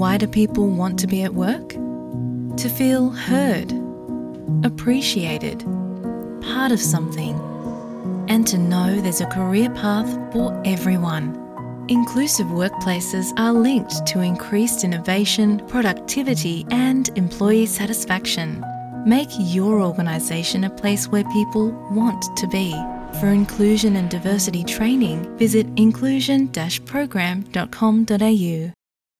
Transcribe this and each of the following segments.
Why do people want to be at work? To feel heard, appreciated, part of something, and to know there's a career path for everyone. Inclusive workplaces are linked to increased innovation, productivity, and employee satisfaction. Make your organisation a place where people want to be. For inclusion and diversity training, visit inclusion-program.com.au.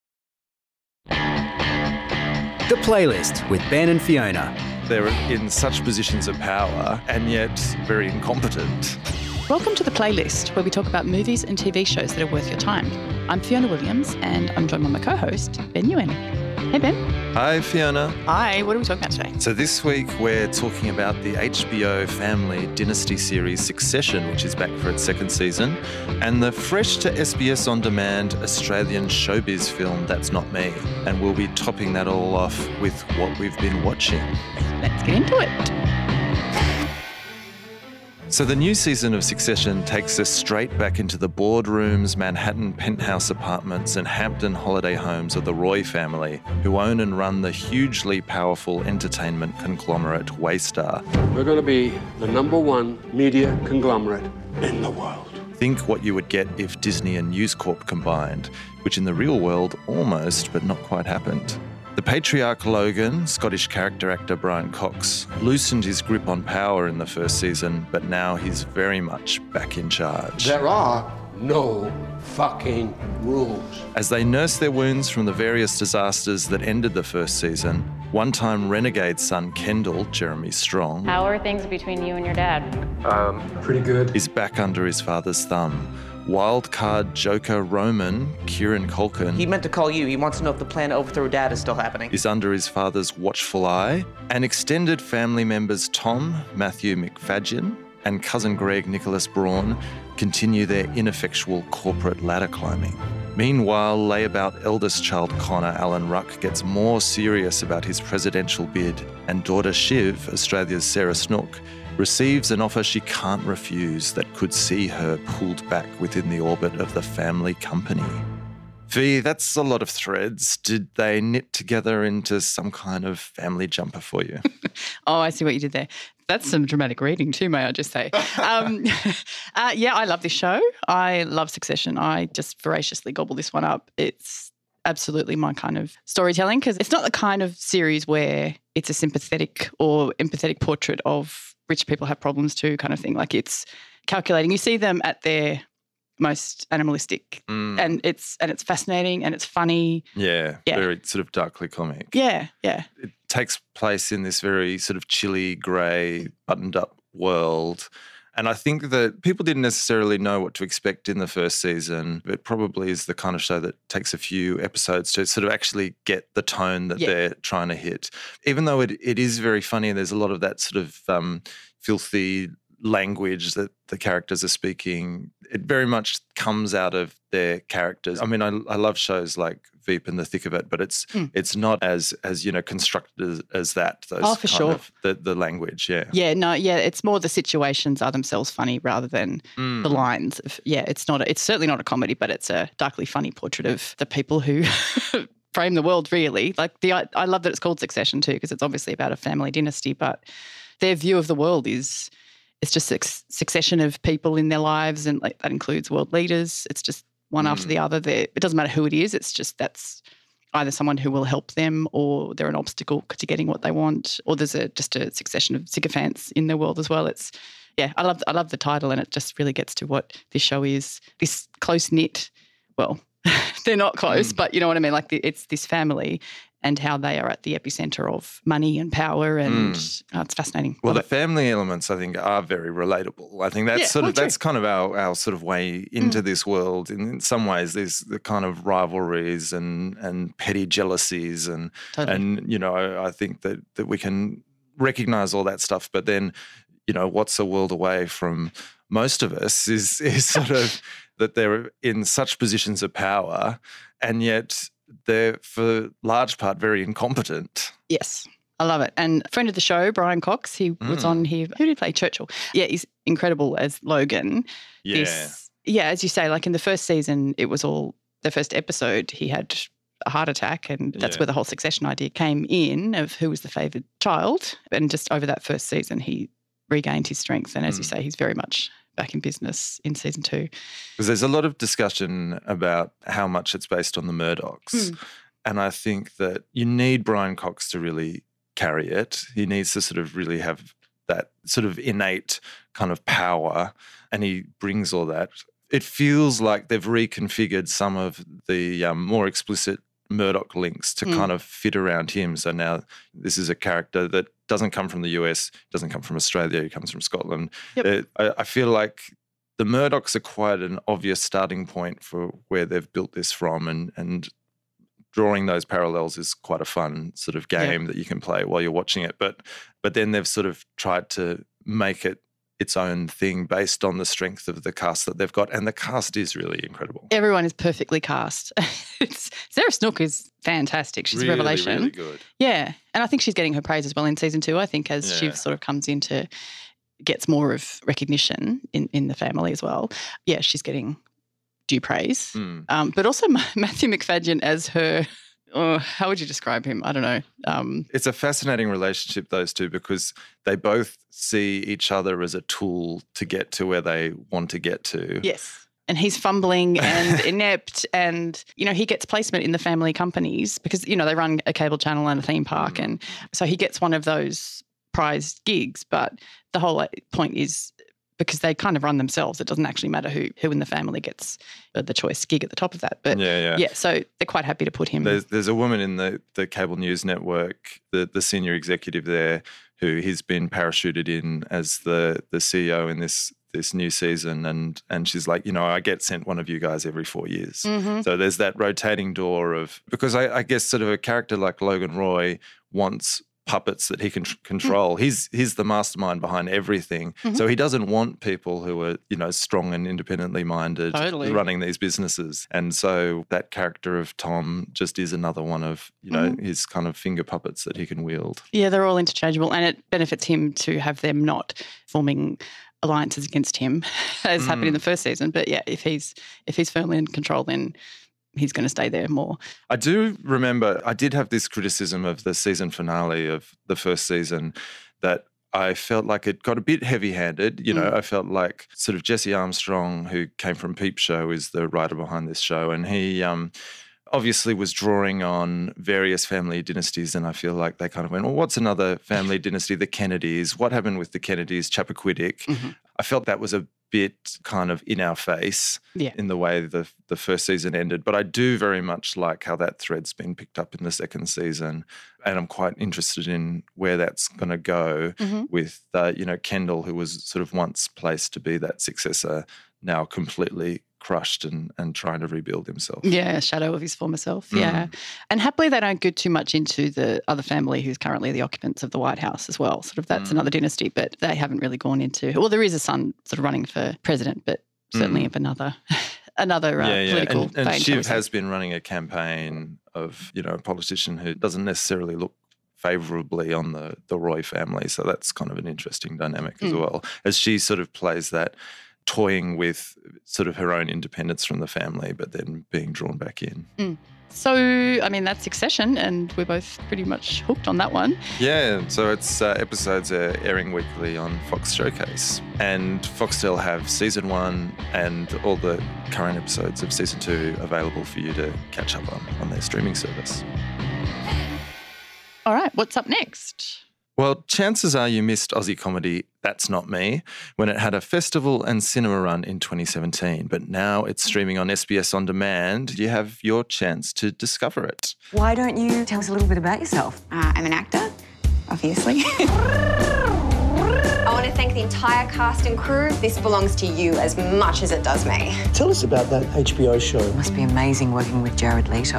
The Playlist with Ben and Fiona. They're in such positions of power and yet very incompetent. Welcome to The Playlist, where we talk about movies and TV shows that are worth your time. I'm Fiona Williams and I'm joined by my co-host, Ben Ewan. Hey, Ben. Hi, Fiona. Hi, what are we talking about today? So this week we're talking about the HBO family dynasty series Succession, which is back for its second season, and the fresh to SBS On Demand Australian showbiz film That's Not Me. And we'll be topping that all off with what we've been watching. Let's get into it. So the new season of Succession takes us straight back into the boardrooms, Manhattan penthouse apartments and Hampton holiday homes of the Roy family, who own and run the hugely powerful entertainment conglomerate Waystar. We're going to be the #1 media conglomerate in the world. Think what you would get if Disney and News Corp combined, which in the real world almost but not quite happened. The patriarch Logan, Scottish character actor Brian Cox, loosened his grip on power in the first season, but now he's very much back in charge. There are no fucking rules. As they nurse their wounds from the various disasters that ended the first season, one-time renegade son Kendall, Jeremy Strong, How are things between you and your dad? Pretty good. is back under his father's thumb. Wildcard Joker Roman, Kieran Culkin, He meant to call you. He wants to know if the plan to overthrow Dad is still happening. is under his father's watchful eye, and extended family members Tom, Matthew McFadyen, and cousin Greg Nicholas Braun continue their ineffectual corporate ladder climbing. Meanwhile, layabout eldest child Connor Alan Ruck gets more serious about his presidential bid, and daughter Shiv, Australia's Sarah Snook, receives an offer she can't refuse that could see her pulled back within the orbit of the family company. V, that's a lot of threads. Did they knit together into some kind of family jumper for you? Oh, I see what you did there. That's some dramatic reading too, may I just say. Yeah, I love this show. I love Succession. I just voraciously gobble this one up. It's absolutely my kind of storytelling because it's not the kind of series where it's a sympathetic or empathetic portrait of rich people have problems too kind of thing. Like it's calculating. You see them at their most animalistic and it's fascinating and it's funny. Yeah, very sort of darkly comic. Yeah. It takes place in this very sort of chilly, grey, buttoned-up world. And I think that people didn't necessarily know what to expect in the first season. It probably is the kind of show that takes a few episodes to sort of actually get the tone that they're trying to hit. Even though it is very funny and there's a lot of that sort of filthy language that the characters are speaking, it very much comes out of their characters. I mean, I love shows like Veep and The Thick of It, but it's not as constructed as that. Those for sure. The language, It's more the situations are themselves funny rather than the lines. It's certainly not a comedy, but it's a darkly funny portrait of the people who frame the world. Really, like I love that it's called Succession too, because it's obviously about a family dynasty, but their view of the world is. It's just a succession of people in their lives, and that includes world leaders. It's just one after the other. It doesn't matter who it is. It's just that's either someone who will help them, or they're an obstacle to getting what they want, or there's just a succession of sycophants in their world as well. I love the title, and it just really gets to what this show is. This close knit. Well, they're not close, but you know what I mean. Like it's this family. And how they are at the epicenter of money and power, and it's fascinating. Well, the family elements, I think, are very relatable. I think that's that's kind of our sort of way into this world. In some ways, there's the kind of rivalries and petty jealousies, and I think that we can recognise all that stuff. But then, what's a world away from most of us is sort of that they're in such positions of power, and yet they're, for large part, very incompetent. Yes, I love it. And a friend of the show, Brian Cox, he was on here. Who did he play? Churchill. Yeah, he's incredible as Logan. Yeah. As you say, like in the first season, it was all the first episode. He had a heart attack, and that's where the whole Succession idea came in of who was the favoured child. And just over that first season, he regained his strength. And as you say, he's very much back in business in season 2. Because there's a lot of discussion about how much it's based on the Murdochs. And I think that you need Brian Cox to really carry it. He needs to sort of really have that sort of innate kind of power, and he brings all that. It feels like they've reconfigured some of the more explicit Murdoch links to kind of fit around him. So now this is a character that doesn't come from the US, doesn't come from Australia, he comes from Scotland. I feel like the Murdochs are quite an obvious starting point for where they've built this from, and drawing those parallels is quite a fun sort of game that you can play while you're watching it. But then they've sort of tried to make it its own thing based on the strength of the cast that they've got, and the cast is really incredible. Everyone is perfectly cast. Sarah Snook is fantastic. She's a revelation. Really good. Yeah, and I think she's getting her praise as well in season 2, I think, as she sort of comes into, gets more of recognition in the family as well. Yeah, she's getting due praise. But also Matthew Macfadyen as her, how would you describe him? I don't know. It's a fascinating relationship, those two, because they both see each other as a tool to get to where they want to get to. Yes. And he's fumbling and inept, and, you know, he gets placement in the family companies because, you know, they run a cable channel and a theme park. And so he gets one of those prized gigs. But the whole point is because they kind of run themselves, it doesn't actually matter who in the family gets the choice gig at the top of that. But so they're quite happy to put him. There's a woman in the cable news network, the senior executive there, who he's been parachuted in as the CEO in this new season, and she's like, you know, I get sent one of you guys every 4 years. So there's that rotating door of, because I guess sort of a character like Logan Roy wants puppets that he can control. He's the mastermind behind everything. So he doesn't want people who are, you know, strong and independently minded running these businesses. And so that character of Tom just is another one of, you know, his kind of finger puppets that he can wield. Yeah, they're all interchangeable, and it benefits him to have them not forming alliances against him, as happened in the first season. But yeah, if he's firmly in control, then he's going to stay there more. I do remember I did have this criticism of the season finale of the first season, that I felt like it got a bit heavy-handed. You know, I felt like sort of Jesse Armstrong, who came from Peep Show, is the writer behind this show, and he obviously was drawing on various family dynasties, and I feel like they kind of went, well, what's another family dynasty? The Kennedys. What happened with the Kennedys? Chappaquiddick. I felt that was a bit kind of in our face in the way the first season ended. But I do very much like how that thread's been picked up in the second season, and I'm quite interested in where that's going to go with, you know, Kendall, who was sort of once placed to be that successor, now completely crushed and trying to rebuild himself. Yeah, a shadow of his former self, yeah. And happily they don't go too much into the other family who's currently the occupants of the White House as well. Sort of that's another dynasty, but they haven't really gone into, well, there is a son sort of running for president, but certainly of another political vein. And Shiv has been running a campaign of, you know, a politician who doesn't necessarily look favourably on the Roy family. So that's kind of an interesting dynamic as well, as she sort of plays that, toying with sort of her own independence from the family, but then being drawn back in. So, I mean, that's Succession, and we're both pretty much hooked on that one. Yeah, so its episodes are airing weekly on Fox Showcase, and Foxtel have season 1 and all the current episodes of season 2 available for you to catch up on their streaming service. All right, what's up next? Well, chances are you missed Aussie comedy That's Not Me when it had a festival and cinema run in 2017, but now it's streaming on SBS On Demand. You have your chance to discover it. Why don't you tell us a little bit about yourself? I'm an actor, obviously. I want to thank the entire cast and crew. This belongs to you as much as it does me. Tell us about that HBO show. It must be amazing working with Jared Leto.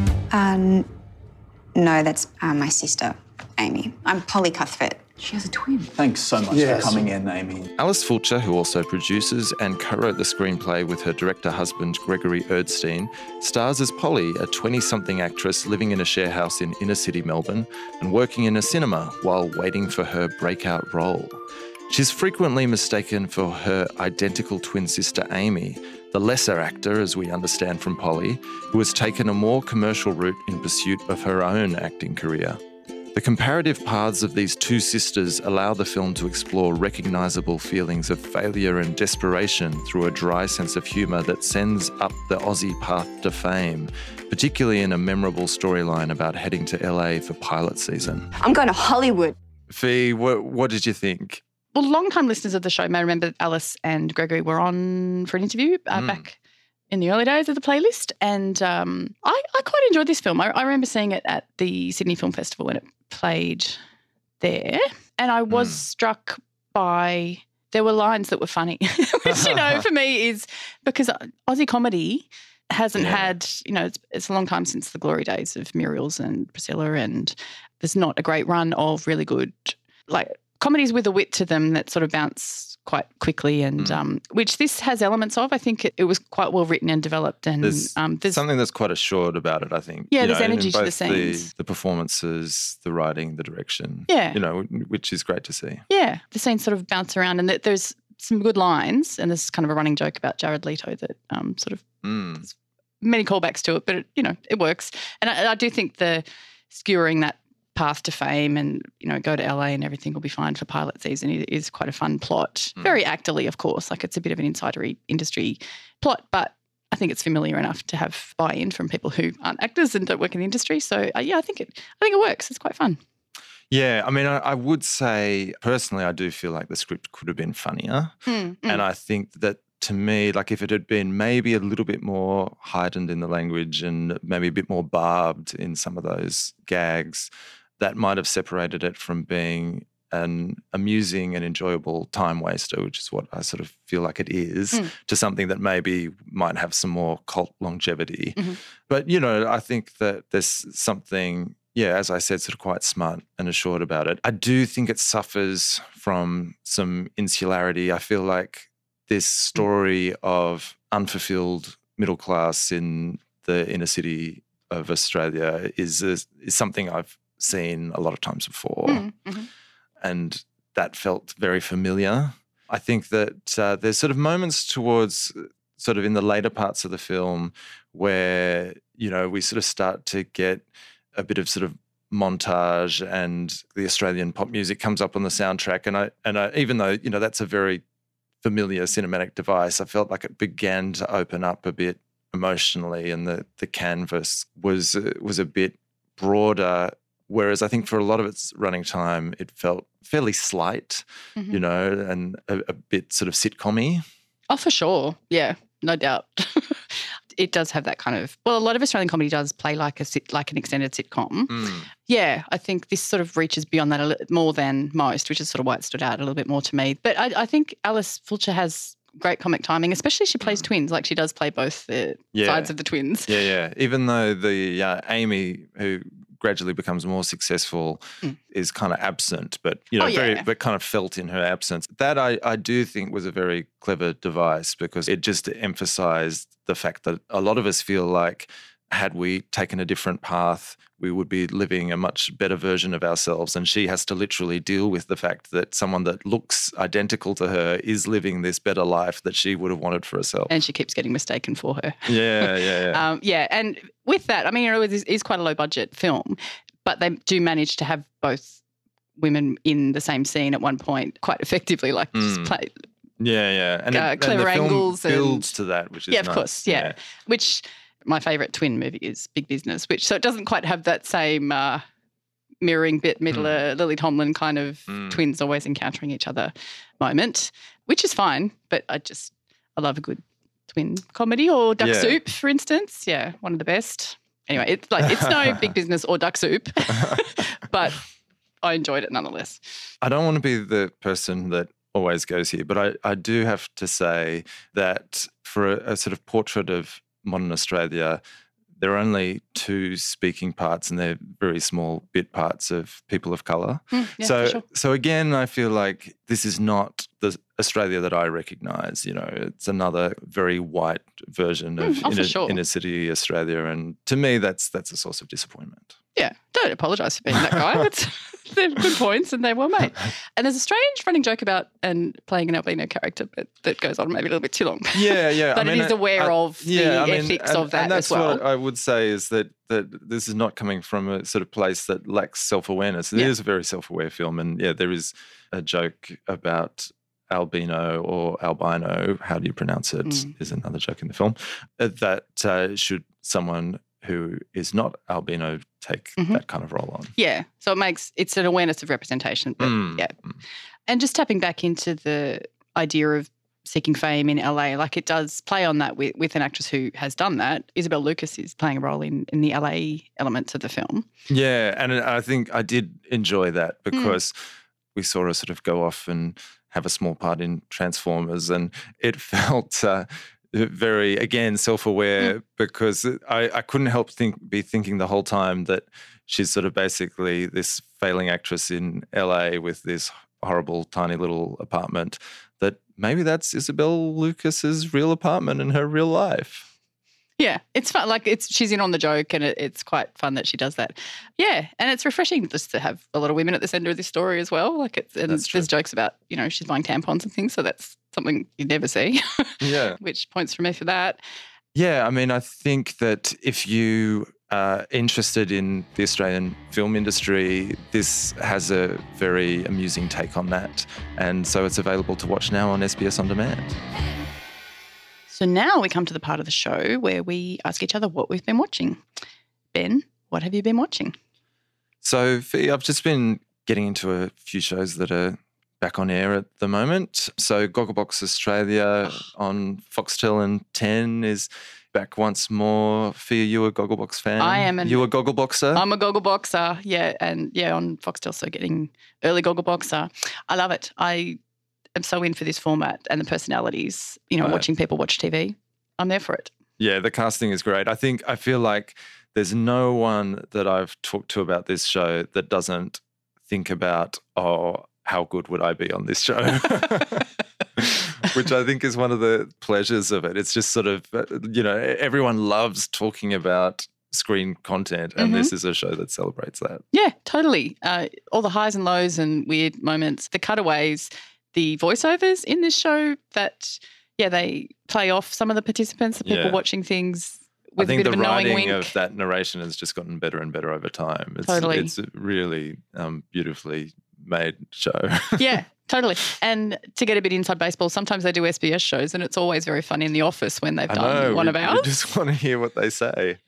No, that's my sister, Amy. I'm Polly Cuthbert. She has a twin. Thanks so much for coming in, Amy. Alice Fulcher, who also produces and co-wrote the screenplay with her director husband Gregory Erdstein, stars as Polly, a 20-something actress living in a share house in inner-city Melbourne and working in a cinema while waiting for her breakout role. She's frequently mistaken for her identical twin sister Amy, the lesser actor, as we understand from Polly, who has taken a more commercial route in pursuit of her own acting career. The comparative paths of these two sisters allow the film to explore recognisable feelings of failure and desperation through a dry sense of humour that sends up the Aussie path to fame, particularly in a memorable storyline about heading to LA for pilot season. I'm going to Hollywood. Fee, what did you think? Well, long-time listeners of the show may remember that Alice and Gregory were on for an interview back in the early days of the playlist, and I quite enjoyed this film. I remember seeing it at the Sydney Film Festival when it played there, and I was struck by there were lines that were funny, which, for me is because Aussie comedy hasn't had, it's a long time since the glory days of Muriel's and Priscilla, and there's not a great run of really good, comedies with a wit to them that sort of bounce quite quickly, and which this has elements of. I think it was quite well written and developed, and there's something that's quite assured about it, I think. Yeah, there's energy to the scenes. The performances, the writing, the direction, which is great to see. Yeah, the scenes sort of bounce around, and there's some good lines, and there's kind of a running joke about Jared Leto that there's many callbacks to it, but it works. And I do think the skewering that path to fame and, go to LA and everything will be fine for pilot season is quite a fun plot. Very actorly, of course, it's a bit of an insidery industry plot, but I think it's familiar enough to have buy-in from people who aren't actors and don't work in the industry. So I think it works. It's quite fun. Yeah, I mean, I would say personally, I do feel like the script could have been funnier, and I think that to me, if it had been maybe a little bit more heightened in the language and maybe a bit more barbed in some of those gags, that might have separated it from being an amusing and enjoyable time waster, which is what I sort of feel like it is, to something that maybe might have some more cult longevity. But, I think that there's something, as I said, sort of quite smart and assured about it. I do think it suffers from some insularity. I feel like this story of unfulfilled middle class in the inner city of Australia is something I've seen a lot of times before, and that felt very familiar. I think that there's sort of moments towards sort of in the later parts of the film where, we sort of start to get a bit of sort of montage and the Australian pop music comes up on the soundtrack. And I even though, that's a very familiar cinematic device, I felt like it began to open up a bit emotionally, and the canvas was a bit broader. Whereas I think for a lot of its running time, it felt fairly slight, and a bit sort of sitcom-y. Oh, for sure. Yeah, no doubt. It does have that kind of, a lot of Australian comedy does play like an extended sitcom. Yeah, I think this sort of reaches beyond that a little more than most, which is sort of why it stood out a little bit more to me. But I think Alice Fulcher has great comic timing, especially she plays twins. She does play both the sides of the twins. Yeah. Even though the Amy, who gradually becomes more successful, is kind of absent, but but kind of felt in her absence. That I do think was a very clever device, because it just emphasised the fact that a lot of us feel like had we taken a different path, we would be living a much better version of ourselves. And she has to literally deal with the fact that someone that looks identical to her is living this better life that she would have wanted for herself. And she keeps getting mistaken for her. Yeah. And with that, it is quite a low-budget film, but they do manage to have both women in the same scene at one point quite effectively, just play. Yeah. And clever the angles. Film builds to that, which is nice. Of course, yeah. Which... My favourite twin movie is Big Business, so it doesn't quite have that same mirroring Bette Midler, Lily Tomlin kind of twins always encountering each other moment, which is fine. But I love a good twin comedy, or Duck Soup, for instance. Yeah, one of the best. Anyway, it's no Big Business or Duck Soup, but I enjoyed it nonetheless. I don't want to be the person that always goes here, but I do have to say that for a sort of portrait of modern Australia, there are only two speaking parts, and they're very small bit parts of people of colour. For sure. So again, I feel like this is not the Australia that I recognise. You know, it's another very white version of inner city Australia, and to me, that's a source of disappointment. Yeah, don't apologise for being that guy. They're good points and they're well made. And there's a strange running joke about and playing an albino character, but that goes on maybe a little bit too long. Yeah. But it is aware of the ethics of that and that's as well. what I would say is that this is not coming from a sort of place that lacks self-awareness. It is a very self-aware film, and there is a joke about albino or albino, how do you pronounce it, is another joke in the film, that should someone who is not albino take that kind of role on. Yeah. So it's an awareness of representation. But And just tapping back into the idea of seeking fame in LA, like it does play on that with an actress who has done that. Isabel Lucas is playing a role in the LA elements of the film. Yeah. And I think I did enjoy that because we saw her sort of go off and have a small part in Transformers, and it felt very, again, self-aware because I couldn't help be thinking the whole time that she's sort of basically this failing actress in LA with this horrible tiny little apartment, that maybe that's Isabel Lucas's real apartment in her real life. Yeah, it's fun. Like she's in on the joke, and it's quite fun that she does that. Yeah, and it's refreshing just to have a lot of women at the centre of this story as well. Like there's jokes about, she's buying tampons and things, so that's something you never see. Yeah, which points for me for that. Yeah, I mean, I think that if you are interested in the Australian film industry, this has a very amusing take on that, and so it's available to watch now on SBS On Demand. So now we come to the part of the show where we ask each other what we've been watching. Ben, what have you been watching? So, Fee, I've just been getting into a few shows that are back on air at the moment. So Gogglebox Australia on Foxtel and 10 is back once more. Fee, are you a Gogglebox fan? I am. You a Goggleboxer? I'm a Goggleboxer, yeah. And on Foxtel, so getting early Goggleboxer. I love it. I am so in for this format and the personalities, watching people watch TV. I'm there for it. Yeah, the casting is great. I feel like there's no one that I've talked to about this show that doesn't think about, how good would I be on this show? Which I think is one of the pleasures of it. It's just sort of, everyone loves talking about screen content, and this is a show that celebrates that. Yeah, totally. All the highs and lows and weird moments, the cutaways, the voiceovers in this show that, they play off some of the participants, the people watching things with a bit of a knowing wink. I think the writing of that narration has just gotten better and better over time. Totally. It's a really beautifully made show. Yeah, totally. And to get a bit inside baseball, sometimes they do SBS shows, and it's always very fun in the office when they've done one of ours. I just want to hear what they say.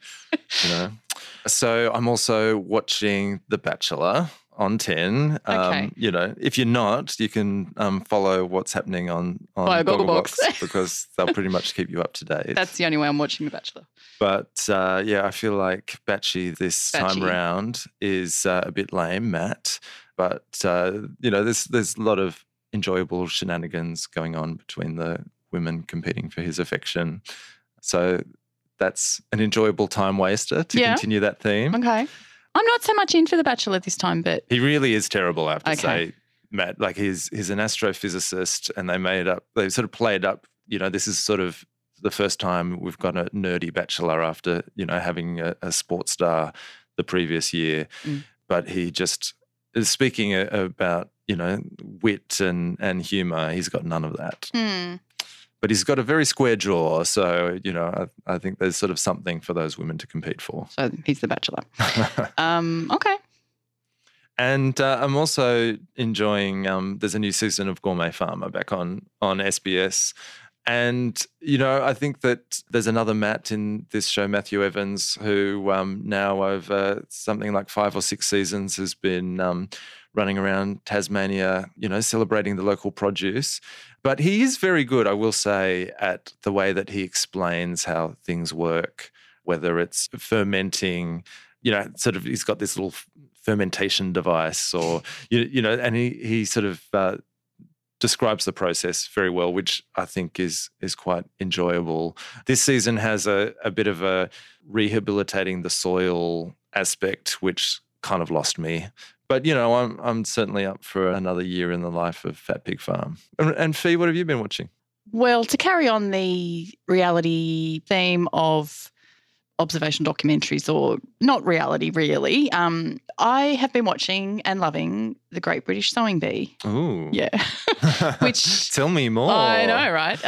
So I'm also watching The Bachelor on 10. Okay. If you're not, you can follow what's happening on Gogglebox because they'll pretty much keep you up to date. That's the only way I'm watching The Bachelor. But I feel like Batchy this time round is a bit lame, Matt. But there's a lot of enjoyable shenanigans going on between the women competing for his affection. So that's an enjoyable time waster to continue that theme. Okay. I'm not so much in for The Bachelor this time, but he really is terrible, I have to say, Matt. Like he's an astrophysicist, and they sort of played up, this is sort of the first time we've got a nerdy bachelor after, having a sports star the previous year. But he just is speaking about, wit and humour. He's got none of that. But he's got a very square jaw, so, I think there's sort of something for those women to compete for. So he's The Bachelor. Okay. And I'm also enjoying, there's a new season of Gourmet Farmer back on SBS. And, I think that there's another Matt in this show, Matthew Evans, who now over something like 5 or 6 seasons has been running around Tasmania, celebrating the local produce. But he is very good, I will say, at the way that he explains how things work, whether it's fermenting, he's got this little fermentation device or, and he sort of describes the process very well, which I think is quite enjoyable. This season has a bit of a rehabilitating the soil aspect, which kind of lost me. But, you know, I'm certainly up for another year in the life of Fat Pig Farm. And Fee, what have you been watching? Well, to carry on the reality theme of observation documentaries, or not reality really, I have been watching and loving The Great British Sewing Bee. Ooh. Yeah. Which Tell me more. I know, right?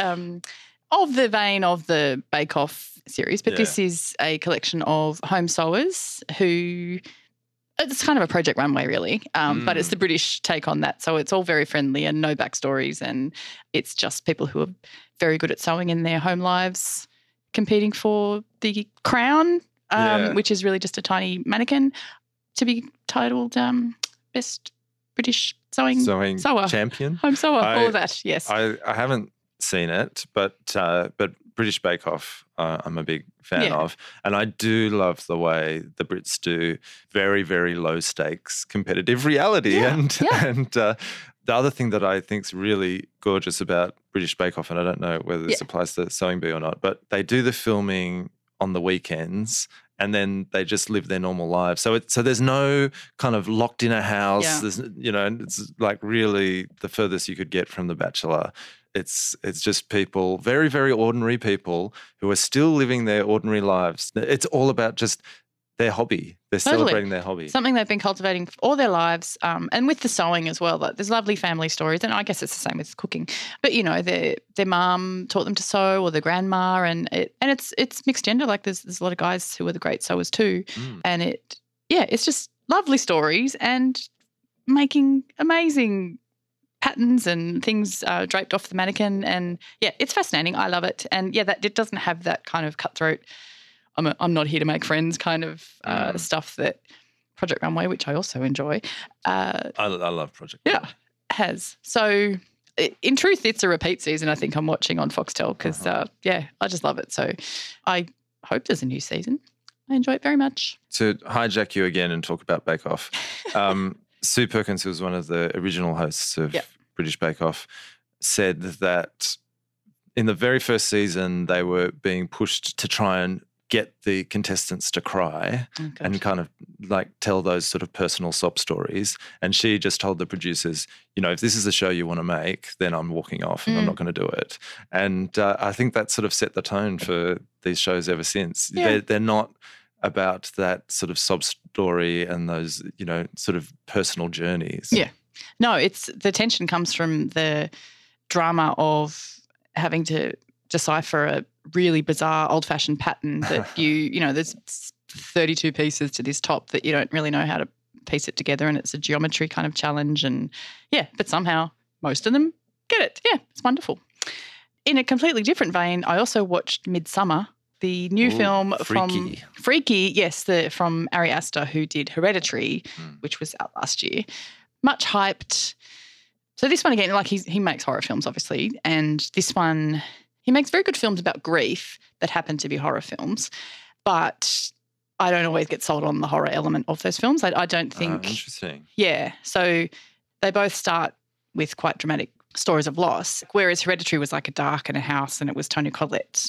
Of the vein of the Bake Off series, but this is a collection of home sewers who... It's kind of a Project Runway, really, but it's the British take on that. So it's all very friendly and no backstories, and it's just people who are very good at sewing in their home lives competing for the crown, which is really just a tiny mannequin to be titled Best British Sewing Sewer. Champion. Home sewer, all of that, yes. I haven't seen it, but British Bake Off I'm a big fan of. And I do love the way the Brits do very, very low stakes competitive reality. And the other thing that I think is really gorgeous about British Bake Off, and I don't know whether this applies to Sewing Bee or not, but they do the filming on the weekends and then they just live their normal lives. So there's no kind of locked in a house. Yeah. There's, you know, it's like really the furthest you could get from The Bachelor. It's just people, very, very ordinary people who are still living their ordinary lives. It's all about just their hobby. They're celebrating their hobby. Something they've been cultivating all their lives, and with the sewing as well. Like, there's lovely family stories, and I guess it's the same with cooking. But, you know, their mum taught them to sew, or their grandma, and it's mixed gender. Like there's a lot of guys who are the great sewers too. And it's just lovely stories and making amazing patterns and things draped off the mannequin, and it's fascinating. I love it, and that it doesn't have that kind of cutthroat. I'm not here to make friends kind of stuff that Project Runway, which I also enjoy. I love Project Runway. Has. So in truth, it's a repeat season. I think I'm watching on Foxtel because I just love it. So I hope there's a new season. I enjoy it very much. To hijack you again and talk about Bake Off. Sue Perkins, who was one of the original hosts of British Bake Off, said that in the very first season they were being pushed to try and get the contestants to cry and kind of like tell those sort of personal sob stories. And she just told the producers, you know, if this is the show you want to make, then I'm walking off and I'm not going to do it. And I think that sort of set the tone for these shows ever since. Yeah. They're not about that sort of sob story and those, you know, sort of personal journeys. Yeah. No, the tension comes from the drama of having to decipher a really bizarre old-fashioned pattern that you know, there's 32 pieces to this top that you don't really know how to piece it together, and it's a geometry kind of challenge, and but somehow most of them get it. Yeah, it's wonderful. In a completely different vein, I also watched Midsummer, the new film from Freaky, from Ari Aster, who did Hereditary, which was out last year. Much hyped. So this one again, like he makes horror films, obviously, and this one he makes very good films about grief that happen to be horror films, but I don't always get sold on the horror element of those films. I don't think. Interesting. Yeah. So they both start with quite dramatic stories of loss, whereas Hereditary was like a dark and a house, and it was Tony Collette.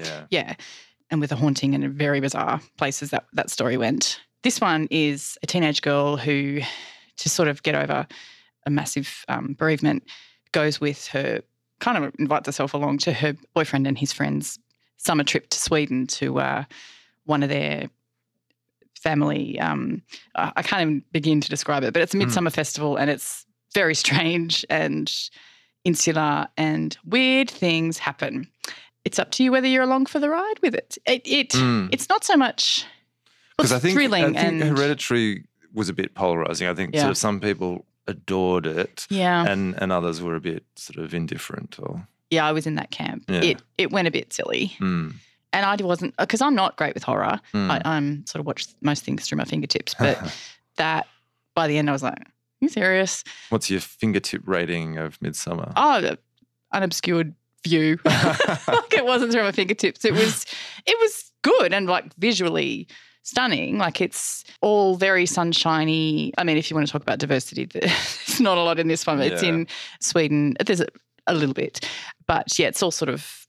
And with a haunting and very bizarre places that story went. This one is a teenage girl who, to sort of get over a massive bereavement, goes with her, kind of invites herself along to her boyfriend and his friend's summer trip to Sweden to one of their family. I can't even begin to describe it, but it's a midsummer festival, and it's very strange and insular, and weird things happen. It's up to you whether you're along for the ride with it. It's not so much because I think Hereditary was a bit polarizing. I think sort of some people adored it, and others were a bit sort of indifferent. I was in that camp. It went a bit silly, and I wasn't, because I'm not great with horror. I'm sort of watch most things through my fingertips, but that by the end I was like, "Are you serious?" What's your fingertip rating of Midsummer? Oh, unobscured view. Like, it wasn't through my fingertips. It was good and like visually stunning. Like, it's all very sunshiny. I mean, if you want to talk about diversity, there's not a lot in this one. It's in Sweden. There's a little bit. But, it's all sort of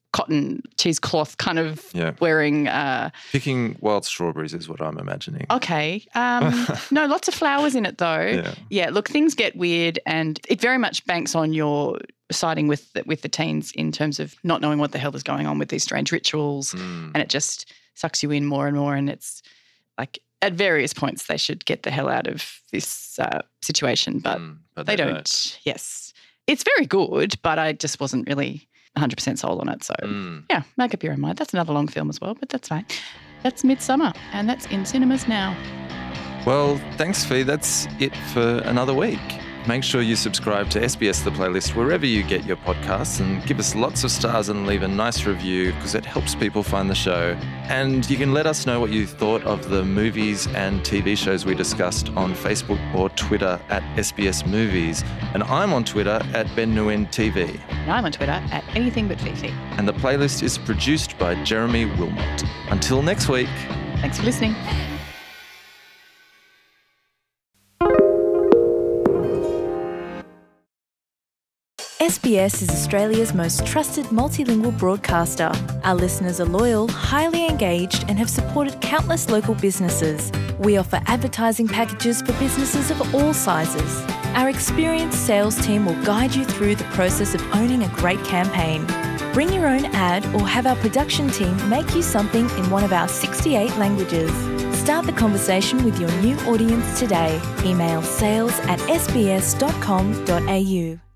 cotton cheesecloth kind of Yeah. wearing. Picking wild strawberries is what I'm imagining. Okay. No, lots of flowers in it though. Yeah. Look, things get weird, and it very much banks on your siding with the teens in terms of not knowing what the hell is going on with these strange rituals, and it just sucks you in more and more. And it's like at various points they should get the hell out of this situation, but they don't. Yes. It's very good, but I just wasn't really 100% sold on it. So, yeah, make up your own mind. That's another long film as well, but that's fine. That's Midsummer, and that's in cinemas now. Well, thanks, Fee. That's it for another week. Make sure you subscribe to SBS The Playlist wherever you get your podcasts, and give us lots of stars and leave a nice review because it helps people find the show. And you can let us know what you thought of the movies and TV shows we discussed on Facebook or Twitter at SBS Movies. And I'm on Twitter at Ben Nguyen TV. And I'm on Twitter at Anything But Fifi. And The Playlist is produced by Jeremy Wilmot. Until next week. Thanks for listening. SBS is Australia's most trusted multilingual broadcaster. Our listeners are loyal, highly engaged, and have supported countless local businesses. We offer advertising packages for businesses of all sizes. Our experienced sales team will guide you through the process of owning a great campaign. Bring your own ad or have our production team make you something in one of our 68 languages. Start the conversation with your new audience today. Email sales@sbs.com.au.